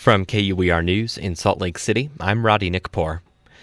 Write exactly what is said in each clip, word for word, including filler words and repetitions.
From K U E R News in Salt Lake City, I'm Roddy Nickpour.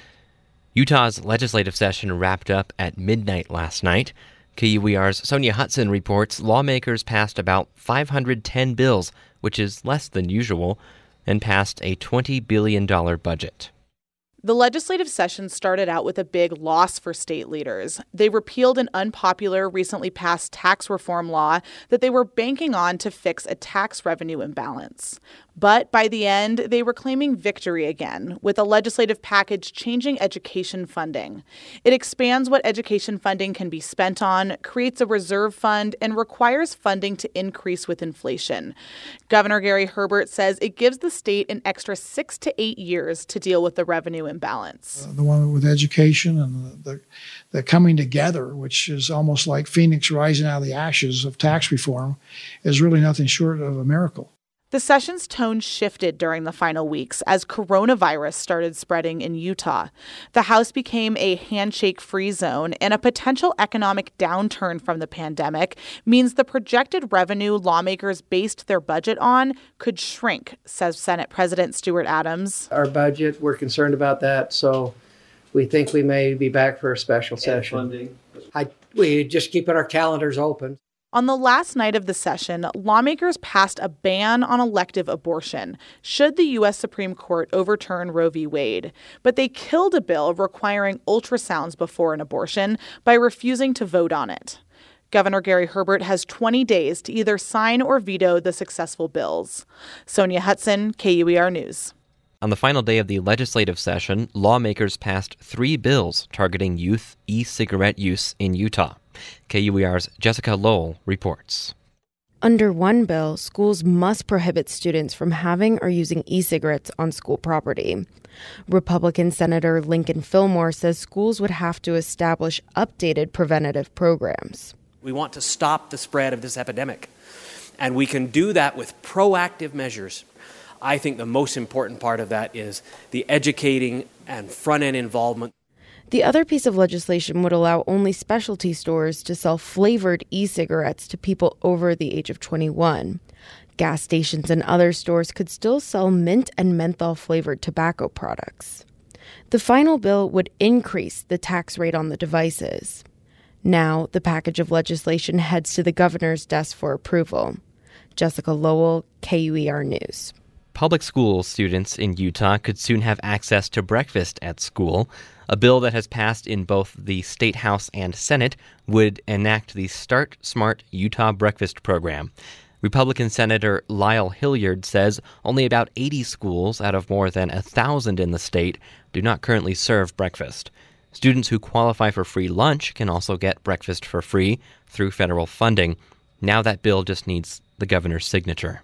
Utah's legislative session wrapped up at midnight last night. K U E R's Sonia Hudson reports lawmakers passed about five hundred ten bills, which is less than usual, and passed a twenty billion dollars budget. The legislative session started out with a big loss for state leaders. They repealed an unpopular, recently passed tax reform law that they were banking on to fix a tax revenue imbalance. But by the end, they were claiming victory again, with a legislative package changing education funding. It expands what education funding can be spent on, creates a reserve fund, and requires funding to increase with inflation. Governor Gary Herbert says it gives the state an extra six to eight years to deal with the revenue imbalance. Uh, the one with education and the, the, the coming together, which is almost like Phoenix rising out of the ashes of tax reform, is really nothing short of a miracle. The session's tone shifted during the final weeks as coronavirus started spreading in Utah. The House became a handshake-free zone, and a potential economic downturn from the pandemic means the projected revenue lawmakers based their budget on could shrink, says Senate President Stuart Adams. Our budget, we're concerned about that, so we think we may be back for a special session. Funding. I, we just keeping our calendars open. On the last night of the session, lawmakers passed a ban on elective abortion should the U S Supreme Court overturn Roe v. Wade. But they killed a bill requiring ultrasounds before an abortion by refusing to vote on it. Governor Gary Herbert has twenty days to either sign or veto the successful bills. Sonia Hudson, K U E R News. On the final day of the legislative session, lawmakers passed three bills targeting youth e-cigarette use in Utah. K U E R's Jessica Lowell reports. Under one bill, schools must prohibit students from having or using e-cigarettes on school property. Republican Senator Lincoln Fillmore says schools would have to establish updated preventative programs. We want to stop the spread of this epidemic, and we can do that with proactive measures. I think the most important part of that is the educating and front-end involvement. The other piece of legislation would allow only specialty stores to sell flavored e-cigarettes to people over the age of twenty-one. Gas stations and other stores could still sell mint and menthol-flavored tobacco products. The final bill would increase the tax rate on the devices. Now, the package of legislation heads to the governor's desk for approval. Jessica Lowell, K U E R News. Public school students in Utah could soon have access to breakfast at school. A bill that has passed in both the State House and Senate would enact the Start Smart Utah Breakfast Program. Republican Senator Lyle Hilliard says only about eighty schools out of more than one thousand in the state do not currently serve breakfast. Students who qualify for free lunch can also get breakfast for free through federal funding. Now that bill just needs the governor's signature.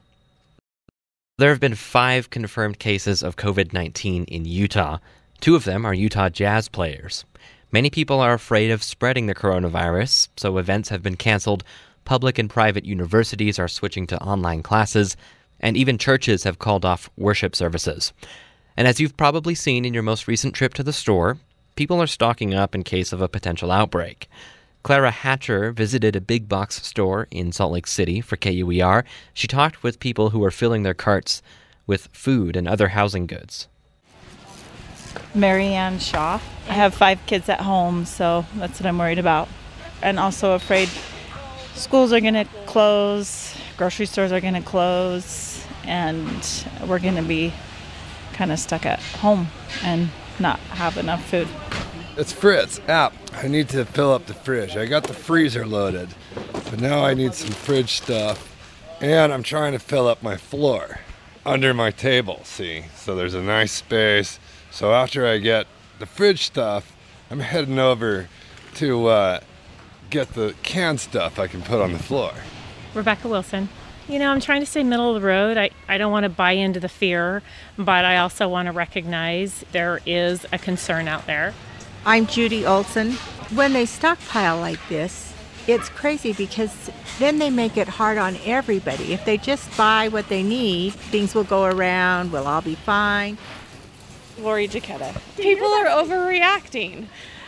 There have been five confirmed cases of covid nineteen in Utah. Two of them are Utah Jazz players. Many people are afraid of spreading the coronavirus, so events have been canceled. Public and private universities are switching to online classes, and even churches have called off worship services. And as you've probably seen in your most recent trip to the store, people are stocking up in case of a potential outbreak. Clara Hatcher visited a big box store in Salt Lake City for K U E R. She talked with people who were filling their carts with food and other housing goods. Mary Ann Shaw. I have five kids at home, so that's what I'm worried about. And also afraid schools are going to close, grocery stores are going to close, and we're going to be kind of stuck at home and not have enough food. It's Fritz, app. I need to fill up the fridge. I got the freezer loaded, but now I need some fridge stuff, and I'm trying to fill up my floor under my table, see? So there's a nice space. So after I get the fridge stuff, I'm heading over to uh, get the canned stuff I can put on the floor. Rebecca Wilson. You know, I'm trying to stay middle of the road. I, I don't want to buy into the fear, but I also want to recognize there is a concern out there. I'm Judy Olson. When they stockpile like this, it's crazy because then they make it hard on everybody. If they just buy what they need, things will go around, we'll all be fine. Lori Jaquetta. People are overreacting.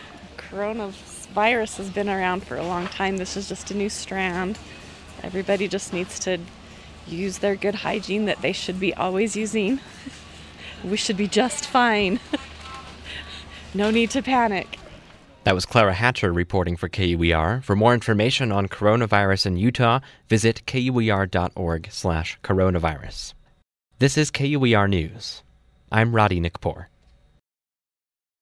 Coronavirus has been around for a long time. This is just a new strand. Everybody just needs to use their good hygiene that they should be always using. We should be just fine. No need to panic. That was Clara Hatcher reporting for K U E R. For more information on coronavirus in Utah, visit kuer.org slash coronavirus. This is K U E R News. I'm Roddy Nikpour.